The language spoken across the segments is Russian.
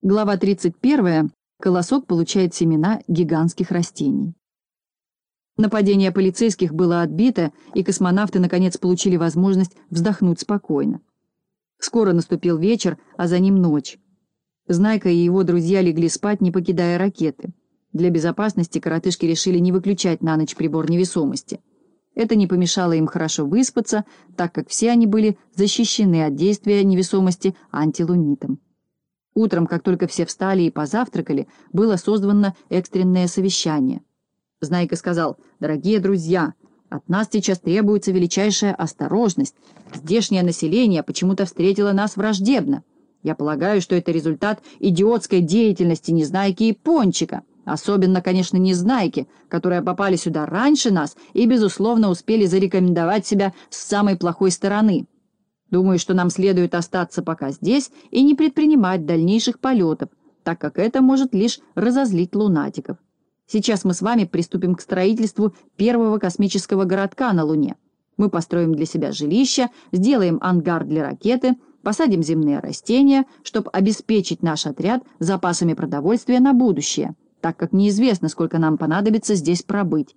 Глава 31. Колосок получает семена гигантских растений. Нападение полицейских было отбито, и космонавты наконец получили возможность вздохнуть спокойно. Скоро наступил вечер, а за ним ночь. Знайка и его друзья легли спать, не покидая ракеты. Для безопасности коротышки решили не выключать на ночь прибор невесомости. Это не помешало им хорошо выспаться, так как все они были защищены от действия невесомости антилунитом. Утром, как только все встали и позавтракали, было созвано экстренное совещание. Знайка сказал: «Дорогие друзья, от нас сейчас требуется величайшая осторожность. Здешнее население почему-то встретило нас враждебно. Я полагаю, что это результат идиотской деятельности Незнайки и Пончика. Особенно, конечно, Незнайки, которые попали сюда раньше нас и, безусловно, успели зарекомендовать себя с самой плохой стороны. Думаю, что нам следует остаться пока здесь и не предпринимать дальнейших полетов, так как это может лишь разозлить лунатиков. Сейчас мы с вами приступим к строительству первого космического городка на Луне. Мы построим для себя жилище, сделаем ангар для ракеты, посадим земные растения, чтобы обеспечить наш отряд запасами продовольствия на будущее, так как неизвестно, сколько нам понадобится здесь пробыть.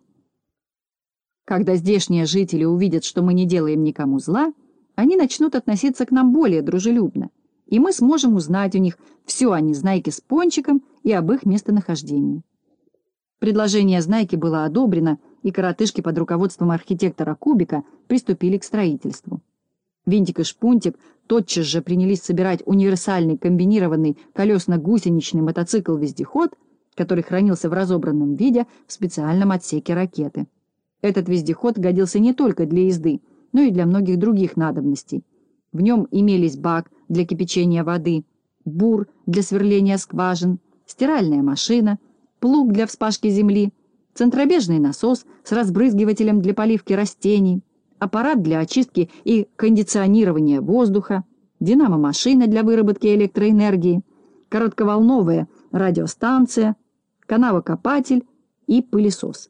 Когда здешние жители увидят, что мы не делаем никому зла, они начнут относиться к нам более дружелюбно, и мы сможем узнать у них все о Незнайке с Пончиком и об их местонахождении». Предложение Знайки было одобрено, и коротышки под руководством архитектора Кубика приступили к строительству. Винтик и Шпунтик тотчас же принялись собирать универсальный комбинированный колесно-гусеничный мотоцикл-вездеход, который хранился в разобранном виде в специальном отсеке ракеты. Этот вездеход годился не только для езды, но и для многих других надобностей. В нем имелись бак для кипячения воды, бур для сверления скважин, стиральная машина, плуг для вспашки земли, центробежный насос с разбрызгивателем для поливки растений, аппарат для очистки и кондиционирования воздуха, динамо-машина для выработки электроэнергии, коротковолновая радиостанция, канавокопатель и пылесос.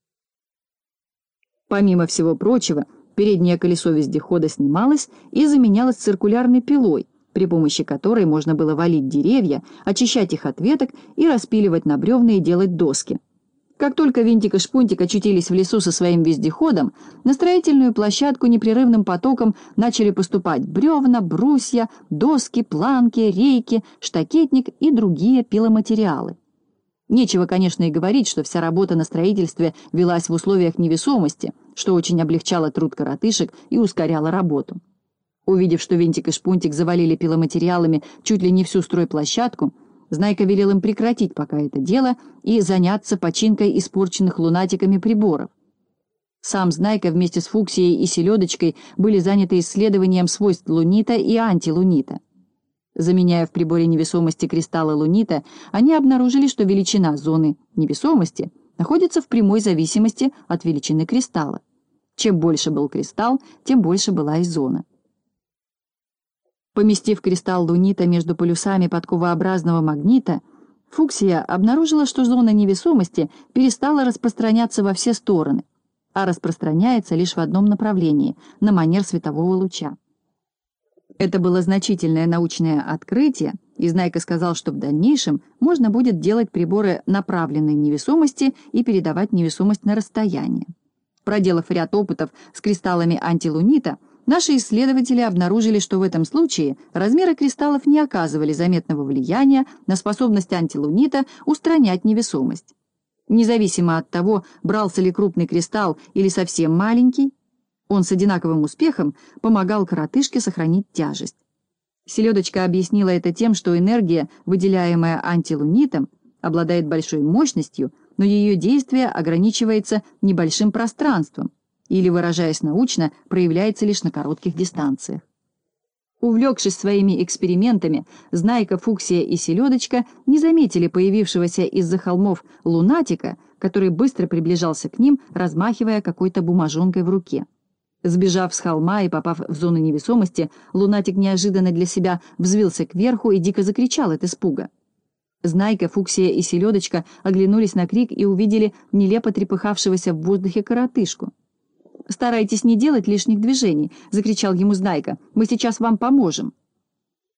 Помимо всего прочего, переднее колесо вездехода снималось и заменялось циркулярной пилой, при помощи которой можно было валить деревья, очищать их от веток и распиливать на бревна и делать доски. Как только Винтик и Шпунтик очутились в лесу со своим вездеходом, на строительную площадку непрерывным потоком начали поступать бревна, брусья, доски, планки, рейки, штакетник и другие пиломатериалы. Нечего, конечно, и говорить, что вся работа на строительстве велась в условиях невесомости, что очень облегчало труд коротышек и ускоряло работу. Увидев, что Винтик и Шпунтик завалили пиломатериалами чуть ли не всю стройплощадку, Знайка велел им прекратить пока это дело и заняться починкой испорченных лунатиками приборов. Сам Знайка вместе с Фуксией и Селедочкой были заняты исследованием свойств лунита и антилунита. Заменяя в приборе невесомости кристаллы лунита, они обнаружили, что величина зоны невесомости находится в прямой зависимости от величины кристалла. Чем больше был кристалл, тем больше была и зона. Поместив кристалл лунита между полюсами подковообразного магнита, Фуксия обнаружила, что зона невесомости перестала распространяться во все стороны, а распространяется лишь в одном направлении, на манер светового луча. Это было значительное научное открытие, и Знайка сказал, что в дальнейшем можно будет делать приборы направленной невесомости и передавать невесомость на расстояние. Проделав ряд опытов с кристаллами антилунита, наши исследователи обнаружили, что в этом случае размеры кристаллов не оказывали заметного влияния на способность антилунита устранять невесомость. Независимо от того, брался ли крупный кристалл или совсем маленький, он с одинаковым успехом помогал коротышке сохранить тяжесть. Селедочка объяснила это тем, что энергия, выделяемая антилунитом, обладает большой мощностью, но ее действие ограничивается небольшим пространством или, выражаясь научно, проявляется лишь на коротких дистанциях. Увлекшись своими экспериментами, Знайка, Фуксия и Селедочка не заметили появившегося из-за холмов лунатика, который быстро приближался к ним, размахивая какой-то бумажонкой в руке. Сбежав с холма и попав в зону невесомости, лунатик неожиданно для себя взвился кверху и дико закричал от испуга. Знайка, Фуксия и Селедочка оглянулись на крик и увидели нелепо трепыхавшегося в воздухе коротышку. «Старайтесь не делать лишних движений», — закричал ему Знайка. «Мы сейчас вам поможем».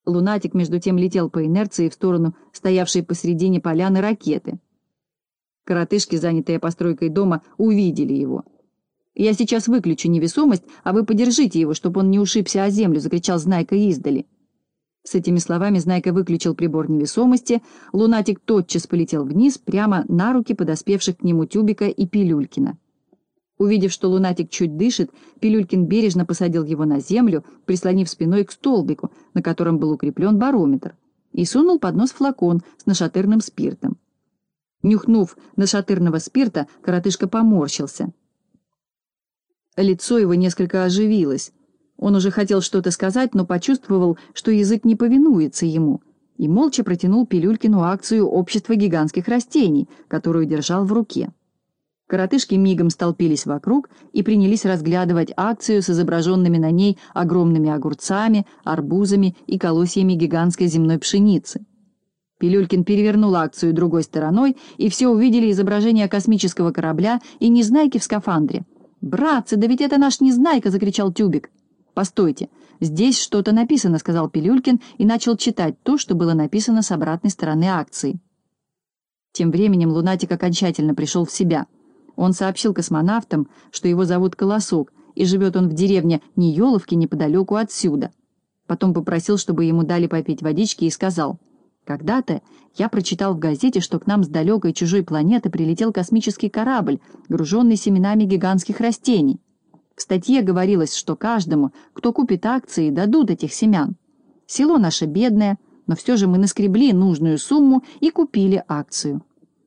Лунатик между тем летел по инерции в сторону стоявшей посредине поляны ракеты. Коротышки, занятые постройкой дома, увидели его. «Я сейчас выключу невесомость, а вы подержите его, чтобы он не ушибся о землю», — закричал Знайка издали. С этими словами Знайка выключил прибор невесомости, Лунатик тотчас полетел вниз, прямо на руки подоспевших к нему Тюбика и Пилюлькина. Увидев, что Лунатик чуть дышит, Пилюлькин бережно посадил его на землю, прислонив спиной к столбику, на котором был укреплен барометр, и сунул под нос флакон с нашатырным спиртом. Нюхнув нашатырного спирта, коротышка поморщился. Лицо его несколько оживилось. Он уже хотел что-то сказать, но почувствовал, что язык не повинуется ему, и молча протянул Пилюлькину акцию общества гигантских растений, которую держал в руке. Коротышки мигом столпились вокруг и принялись разглядывать акцию с изображенными на ней огромными огурцами, арбузами и колосьями гигантской земной пшеницы. Пилюлькин перевернул акцию другой стороной, и все увидели изображение космического корабля и Незнайки в скафандре. «Братцы, да ведь это наш Незнайка!» — закричал Тюбик. «Постойте, здесь что-то написано», — сказал Пилюлькин и начал читать то, что было написано с обратной стороны акции. Тем временем Лунатик окончательно пришел в себя. Он сообщил космонавтам, что его зовут Колосок, и живет он в деревне Нееловки неподалеку отсюда. Потом попросил, чтобы ему дали попить водички, и сказал: «Когда-то я прочитал в газете, что к нам с далекой чужой планеты прилетел космический корабль, груженный семенами гигантских растений. В статье говорилось, что каждому, кто купит акции, дадут этих семян. Село наше бедное, но все же мы наскребли нужную сумму и купили акцию.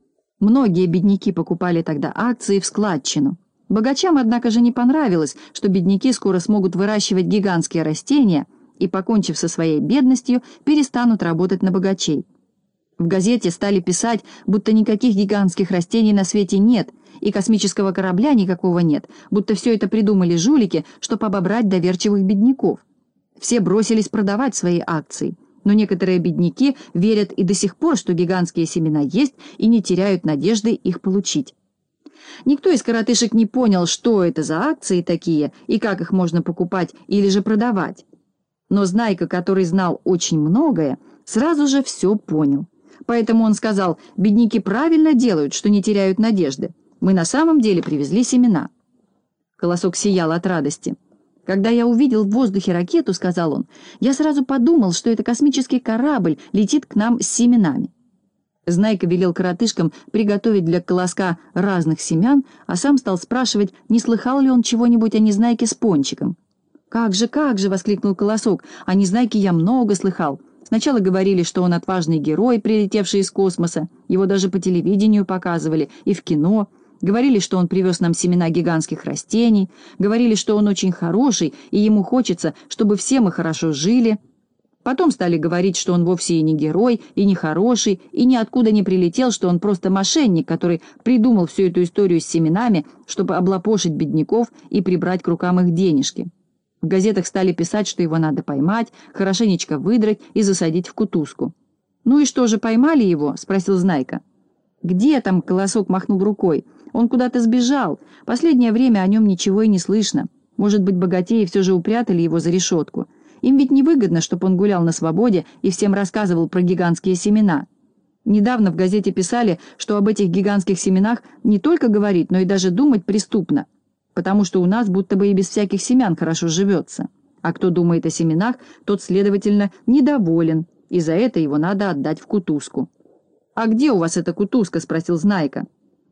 Многие бедняки покупали тогда акции в складчину. Богачам, однако же, не понравилось, что бедняки скоро смогут выращивать гигантские растения и, покончив со своей бедностью, перестанут работать на богачей. В газете стали писать, будто никаких гигантских растений на свете нет, и космического корабля никакого нет, будто все это придумали жулики, чтобы обобрать доверчивых бедняков. Все бросились продавать свои акции, но некоторые бедняки верят и до сих пор, что гигантские семена есть, и не теряют надежды их получить. Никто из коротышек не понял, что это за акции такие, и как их можно покупать или же продавать. Но Знайка, который знал очень многое, сразу же все понял. Поэтому он сказал: «Бедняки правильно делают, что не теряют надежды. Мы на самом деле привезли семена». Колосок сиял от радости. «Когда я увидел в воздухе ракету, — сказал он, — я сразу подумал, что это космический корабль летит к нам с семенами». Знайка велел коротышкам приготовить для Колоска разных семян, а сам стал спрашивать, не слыхал ли он чего-нибудь о Незнайке с Пончиком. Как же!» — воскликнул Колосок. «О Незнайке я много слыхал. Сначала говорили, что он отважный герой, прилетевший из космоса. Его даже по телевидению показывали и в кино. Говорили, что он привез нам семена гигантских растений. Говорили, что он очень хороший, и ему хочется, чтобы все мы хорошо жили. Потом стали говорить, что он вовсе и не герой, и не хороший, и ниоткуда не прилетел, что он просто мошенник, который придумал всю эту историю с семенами, чтобы облапошить бедняков и прибрать к рукам их денежки. В газетах стали писать, что его надо поймать, хорошенечко выдрать и засадить в кутузку». «Ну и что же, поймали его?» — спросил Знайка. «Где там?» — Колосок махнул рукой. «Он куда-то сбежал. Последнее время о нем ничего и не слышно. Может быть, богатеи все же упрятали его за решетку. Им ведь невыгодно, чтобы он гулял на свободе и всем рассказывал про гигантские семена. Недавно в газете писали, что об этих гигантских семенах не только говорить, но и даже думать преступно, потому что у нас будто бы и без всяких семян хорошо живется. А кто думает о семенах, тот, следовательно, недоволен, и за это его надо отдать в кутузку». «А где у вас эта кутузка?» — спросил Знайка.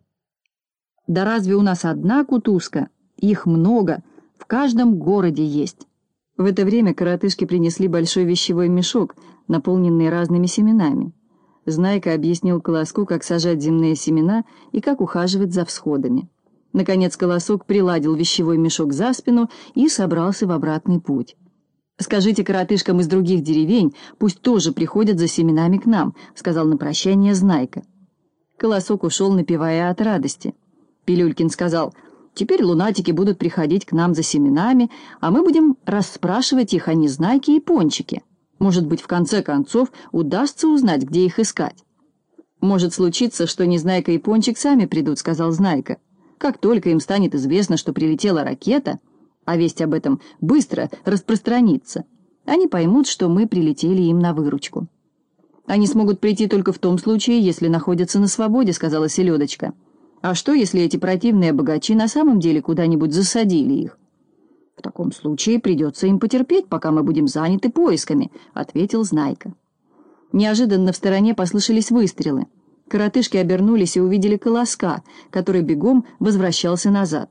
«Да разве у нас одна кутузка? Их много, в каждом городе есть». В это время коротышки принесли большой вещевой мешок, наполненный разными семенами. Знайка объяснил Колоску, как сажать земные семена и как ухаживать за всходами. Наконец Колосок приладил вещевой мешок за спину и собрался в обратный путь. «Скажите коротышкам из других деревень, пусть тоже приходят за семенами к нам», — сказал на прощание Знайка. Колосок ушел, напевая от радости. Пилюлькин сказал: «Теперь лунатики будут приходить к нам за семенами, а мы будем расспрашивать их о Незнайке и Пончике. Может быть, в конце концов удастся узнать, где их искать». «Может случиться, что Незнайка и Пончик сами придут», — сказал Знайка. «Как только им станет известно, что прилетела ракета, а весть об этом быстро распространится, Они поймут, что мы прилетели им на выручку. «Они смогут прийти только в том случае, если находятся на свободе», — сказала Селедочка. «А что, если эти противные богачи на самом деле куда-нибудь засадили их?» «В таком случае придется им потерпеть, пока мы будем заняты поисками», — ответил Знайка. Неожиданно в стороне послышались выстрелы. Коротышки обернулись и увидели Колоска, который бегом возвращался назад.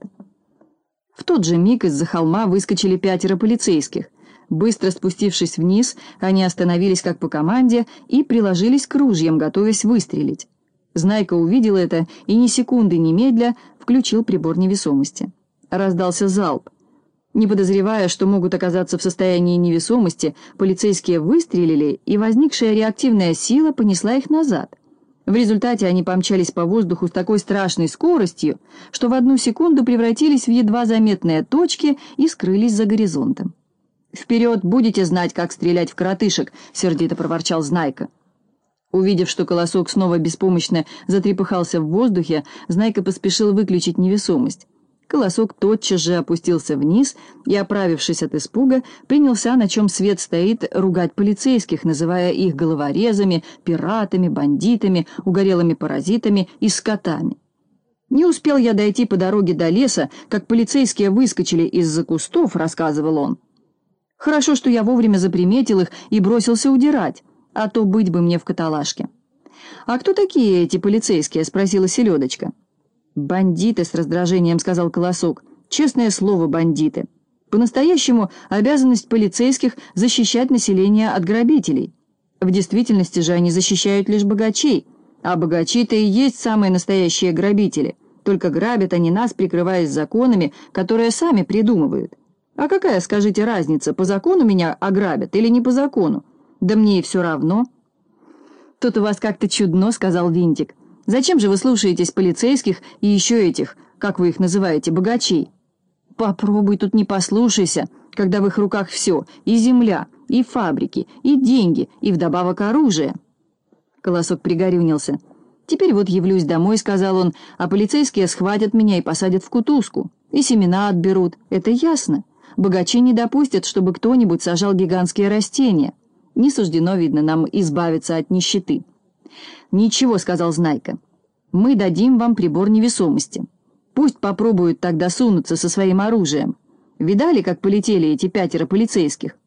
В тот же миг из-за холма выскочили 5 полицейских. Быстро спустившись вниз, они остановились как по команде и приложились к ружьям, готовясь выстрелить. Знайка увидел это и ни секунды немедля включил прибор невесомости. Раздался залп. Не подозревая, что могут оказаться в состоянии невесомости, полицейские выстрелили, и возникшая реактивная сила понесла их назад. В результате они помчались по воздуху с такой страшной скоростью, что в 1 секунду превратились в едва заметные точки и скрылись за горизонтом. «Вперед, будете знать, как стрелять в коротышек!» — сердито проворчал Знайка. Увидев, что Колосок снова беспомощно затрепыхался в воздухе, Знайка поспешил выключить невесомость. Колосок тотчас же опустился вниз и, оправившись от испуга, принялся, на чем свет стоит, ругать полицейских, называя их головорезами, пиратами, бандитами, угорелыми паразитами и скотами. «Не успел я дойти по дороге до леса, как полицейские выскочили из-за кустов», — рассказывал он. «Хорошо, что я вовремя заприметил их и бросился удирать, а то быть бы мне в каталажке». «А кто такие эти полицейские?» — спросила Селедочка. «Бандиты», — с раздражением сказал Колосок. «Честное слово, бандиты. По-настоящему обязанность полицейских — защищать население от грабителей. В действительности же они защищают лишь богачей, а богачи-то и есть самые настоящие грабители. Только грабят они нас, прикрываясь законами, которые сами придумывают. А какая, скажите, разница, по закону меня ограбят или не по закону? Да мне и все равно». «Тут у вас как-то чудно», — сказал Винтик. «Зачем же вы слушаетесь полицейских и еще этих, как вы их называете, богачей? Попробуй тут не послушайся, когда в их руках все, и земля, и фабрики, и деньги, и вдобавок оружие». Колосок пригорюнился. «Теперь вот явлюсь домой», — сказал он, «а полицейские схватят меня и посадят в кутузку, и семена отберут. Это ясно. Богачи не допустят, чтобы кто-нибудь сажал гигантские растения. Не суждено, видно, нам избавиться от нищеты». «Ничего», — сказал Знайка, — «мы дадим вам прибор невесомости. Пусть попробуют тогда сунуться со своим оружием. Видали, как полетели эти 5 полицейских?»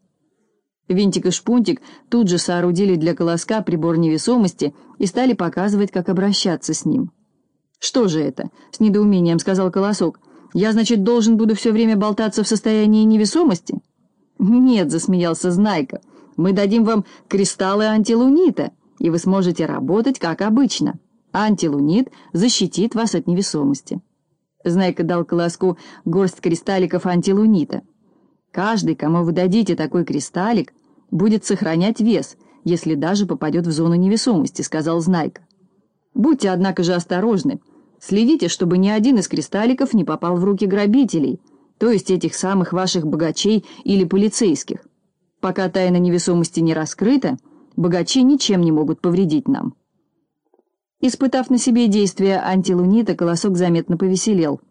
Винтик и Шпунтик тут же соорудили для Колоска прибор невесомости и стали показывать, как обращаться с ним. «Что же это?» — с недоумением сказал Колосок. «Я, значит, должен буду все время болтаться в состоянии невесомости?» «Нет», — засмеялся Знайка, — «мы дадим вам кристаллы антилунита, и вы сможете работать, как обычно. Антилунит защитит вас от невесомости». Знайка дал Колоску горсть кристалликов антилунита. «Каждый, кому вы дадите такой кристаллик, будет сохранять вес, если даже попадет в зону невесомости», — сказал Знайка. «Будьте, однако же, осторожны. Следите, чтобы ни один из кристалликов не попал в руки грабителей, то есть этих самых ваших богачей или полицейских. Пока тайна невесомости не раскрыта, богачи ничем не могут повредить нам». Испытав на себе действие антилунита, Колосок заметно повеселел.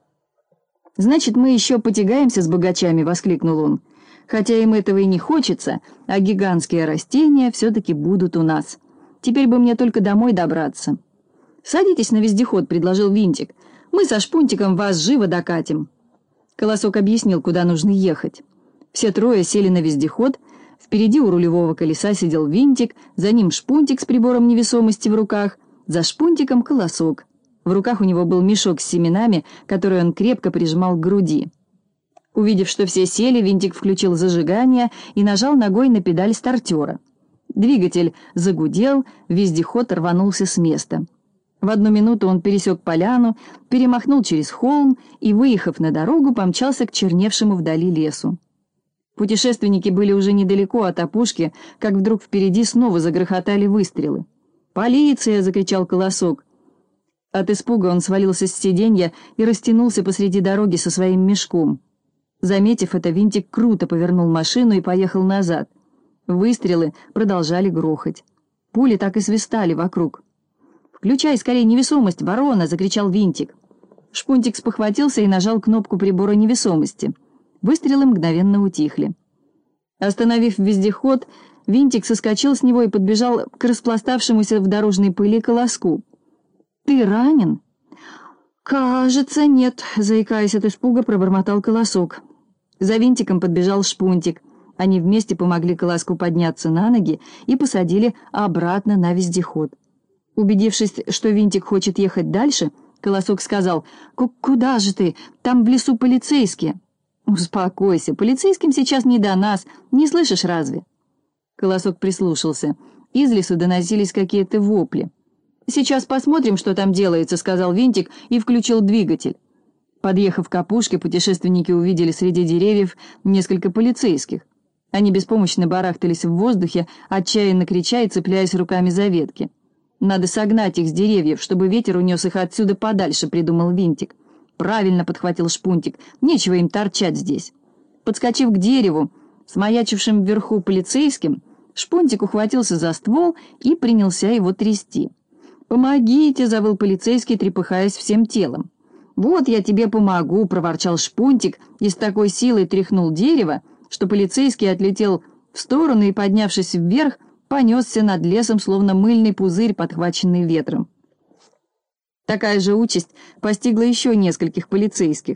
«Значит, мы еще потягаемся с богачами», — воскликнул он. «Хотя им этого и не хочется, а гигантские растения все-таки будут у нас. Теперь бы мне только домой добраться». «Садитесь на вездеход», — предложил Винтик. «Мы со Шпунтиком вас живо докатим». Колосок объяснил, куда нужно ехать. Все 3 сели на вездеход. Впереди у рулевого колеса сидел Винтик, за ним Шпунтик с прибором невесомости в руках, за Шпунтиком Колосок. В руках у него был мешок с семенами, который он крепко прижимал к груди. Увидев, что все сели, Винтик включил зажигание и нажал ногой на педаль стартера. Двигатель загудел, вездеход рванулся с места. В 1 минуту он пересек поляну, перемахнул через холм и, выехав на дорогу, помчался к черневшему вдали лесу. Путешественники были уже недалеко от опушки, как вдруг впереди снова загрохотали выстрелы. «Полиция!» — закричал Колосок. От испуга он свалился с сиденья и растянулся посреди дороги со своим мешком. Заметив это, Винтик круто повернул машину и поехал назад. Выстрелы продолжали грохать. Пули так и свистали вокруг. «Включай скорее невесомость, ворона!» — закричал Винтик. Шпунтик спохватился и нажал кнопку прибора невесомости. Выстрелы мгновенно утихли. Остановив вездеход, Винтик соскочил с него и подбежал к распластавшемуся в дорожной пыли Колоску. «Ты ранен?» «Кажется, нет», — заикаясь от испуга, пробормотал Колосок. За Винтиком подбежал Шпунтик. Они вместе помогли Колоску подняться на ноги и посадили обратно на вездеход. Убедившись, что Винтик хочет ехать дальше, Колосок сказал: «Куда же ты? Там в лесу полицейские». «Успокойся, полицейским сейчас не до нас, не слышишь разве?» Колосок прислушался. Из лесу доносились какие-то вопли. «Сейчас посмотрим, что там делается», — сказал Винтик и включил двигатель. Подъехав к опушке, путешественники увидели среди деревьев несколько полицейских. Они беспомощно барахтались в воздухе, отчаянно крича и цепляясь руками за ветки. «Надо согнать их с деревьев, чтобы ветер унес их отсюда подальше», — придумал Винтик. «Правильно», — подхватил Шпунтик, — «нечего им торчать здесь». Подскочив к дереву, с маячившим вверху полицейским, Шпунтик ухватился за ствол и принялся его трясти. «Помогите!» — завыл полицейский, трепыхаясь всем телом. «Вот я тебе помогу!» — проворчал Шпунтик и с такой силой тряхнул дерево, что полицейский отлетел в сторону и, поднявшись вверх, понесся над лесом, словно мыльный пузырь, подхваченный ветром. Такая же участь постигла еще нескольких полицейских.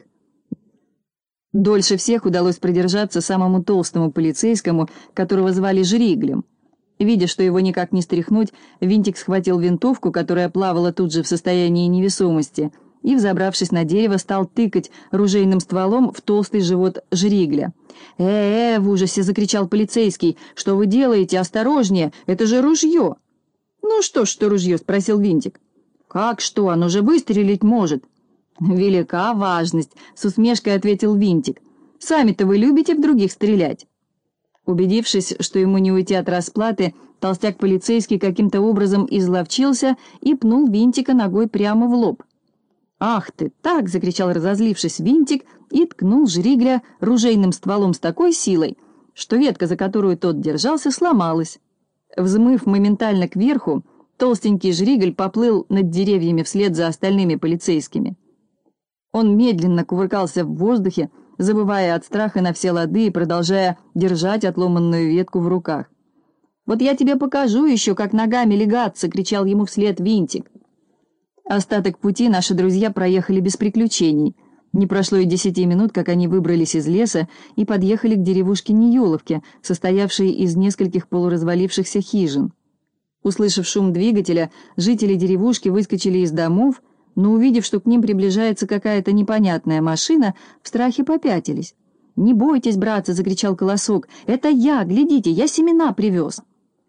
Дольше всех удалось продержаться самому толстому полицейскому, которого звали Жриглем. Видя, что его никак не стряхнуть, Винтик схватил винтовку, которая плавала тут же в состоянии невесомости, и, взобравшись на дерево, стал тыкать ружейным стволом в толстый живот Жригля. В ужасе закричал полицейский. «Что вы делаете? Осторожнее! Это же ружье!» «Ну что ружье?» — спросил Винтик. «Как что? Оно же выстрелить может!» «Велика важность!» — с усмешкой ответил Винтик. «Сами-то вы любите в других стрелять?» Убедившись, что ему не уйти от расплаты, толстяк-полицейский каким-то образом изловчился и пнул Винтика ногой прямо в лоб. «Ах ты так!» — закричал разозлившись Винтик и ткнул Жригля ружейным стволом с такой силой, что ветка, за которую тот держался, сломалась. Взмыв моментально кверху, толстенький Жригль поплыл над деревьями вслед за остальными полицейскими. Он медленно кувыркался в воздухе, забывая от страха на все лады и продолжая держать отломанную ветку в руках. «Вот я тебе покажу еще, как ногами легаться!» — кричал ему вслед Винтик. Остаток пути наши друзья проехали без приключений. Не прошло и 10 минут, как они выбрались из леса и подъехали к деревушке Нееловке, состоявшей из нескольких полуразвалившихся хижин. Услышав шум двигателя, жители деревушки выскочили из домов, но, увидев, что к ним приближается какая-то непонятная машина, в страхе попятились. «Не бойтесь, братцы!» — закричал Колосок. «Это я! Глядите, я семена привез!»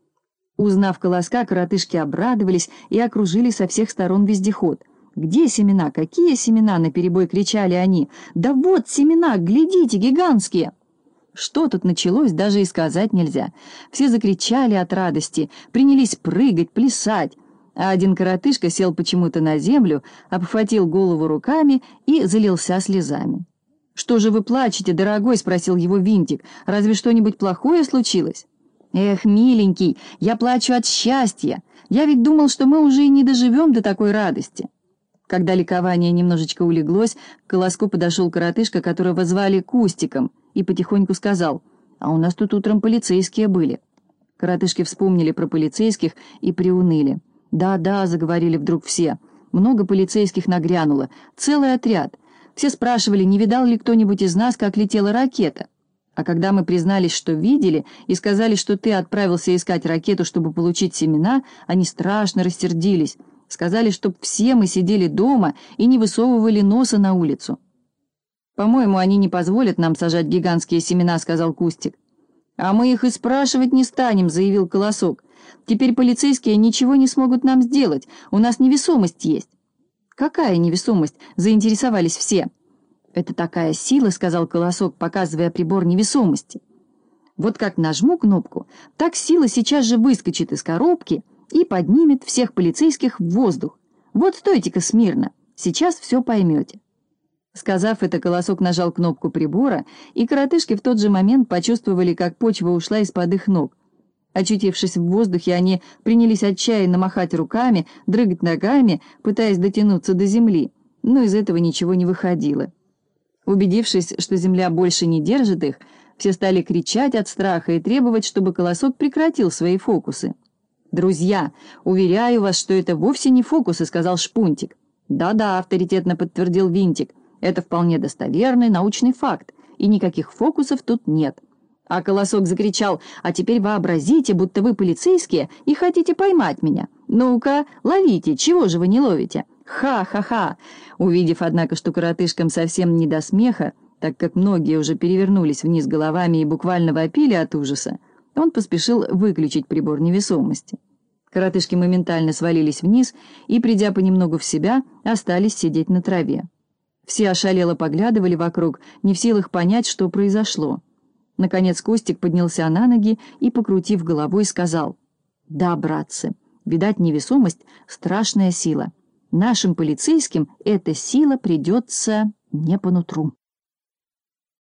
Узнав Колоска, коротышки обрадовались и окружили со всех сторон вездеход. «Где семена? Какие семена?» — наперебой кричали они. «Да вот семена! Глядите, гигантские!» Что тут началось, даже и сказать нельзя. Все закричали от радости, принялись прыгать, плясать. А один коротышка сел почему-то на землю, обхватил голову руками и залился слезами. «Что же вы плачете, дорогой?» — спросил его Винтик. «Разве что-нибудь плохое случилось?» «Эх, миленький, я плачу от счастья. Я ведь думал, что мы уже и не доживем до такой радости». Когда ликование немножечко улеглось, к Колоску подошел коротышка, которого звали Кустиком, и потихоньку сказал: «А у нас тут утром полицейские были». Коротышки вспомнили про полицейских и приуныли. «Да-да», — заговорили вдруг все, — «много полицейских нагрянуло, целый отряд. Все спрашивали, не видал ли кто-нибудь из нас, как летела ракета. А когда мы признались, что видели, и сказали, что ты отправился искать ракету, чтобы получить семена, они страшно рассердились. Сказали, чтоб все мы сидели дома и не высовывали носа на улицу». «По-моему, они не позволят нам сажать гигантские семена», — сказал Кустик. «А мы их и спрашивать не станем», — заявил Колосок. «Теперь полицейские ничего не смогут нам сделать, у нас невесомость есть». «Какая невесомость?» — заинтересовались все. «Это такая сила», — сказал Колосок, показывая прибор невесомости. «Вот как нажму кнопку, так сила сейчас же выскочит из коробки и поднимет всех полицейских в воздух. Вот стойте-ка смирно, сейчас все поймете». Сказав это, Колосок нажал кнопку прибора, и коротышки в тот же момент почувствовали, как почва ушла из-под их ног. Очутившись в воздухе, они принялись отчаянно махать руками, дрыгать ногами, пытаясь дотянуться до земли, но из этого ничего не выходило. Убедившись, что земля больше не держит их, Все стали кричать от страха и требовать, чтобы Колосок прекратил свои фокусы. «Друзья, уверяю вас, что это вовсе не фокусы», — сказал Шпунтик. «Да-да», — авторитетно подтвердил Винтик. «Это вполне достоверный научный факт, и никаких фокусов тут нет». А Колосок закричал: «А теперь вообразите, будто вы полицейские и хотите поймать меня. Ну-ка, ловите, чего же вы не ловите? Ха-ха-ха!» Увидев, однако, что коротышкам совсем не до смеха, так как многие уже перевернулись вниз головами и буквально вопили от ужаса, он поспешил выключить прибор невесомости. Коротышки моментально свалились вниз и, придя понемногу в себя, остались сидеть на траве. Все ошалело поглядывали вокруг, не в силах понять, что произошло. Наконец Костик поднялся на ноги и, покрутив головой, сказал: «Да, братцы, видать, невесомость — страшная сила. Нашим полицейским эта сила придется не по нутру».